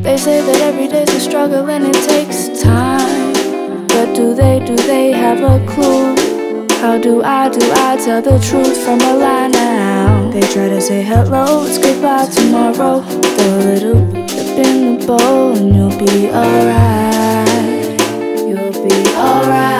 They say that every day's a struggle and it takes time. But do they have a clue? How do I tell the truth from a lie now? They try to say hello, it's goodbye tomorrow. Throw a little dip in the bowl and you'll be alright. You'll be alright.